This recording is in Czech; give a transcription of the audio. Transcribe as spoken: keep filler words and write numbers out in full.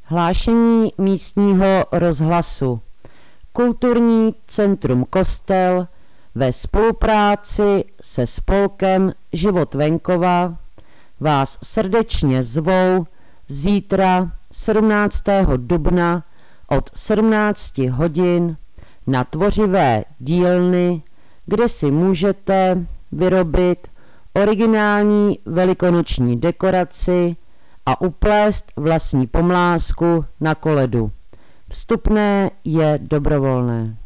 Hlášení místního rozhlasu. Kulturní centrum Kostel ve spolupráci se spolkem Život venkova vás srdečně zvou zítra sedmnáctého dubna od sedmnácti hodin na tvořivé dílny, kde si můžete vyrobit originální velikonoční dekoraci a uplést vlastní pomlázku na koledu. Vstupné je dobrovolné.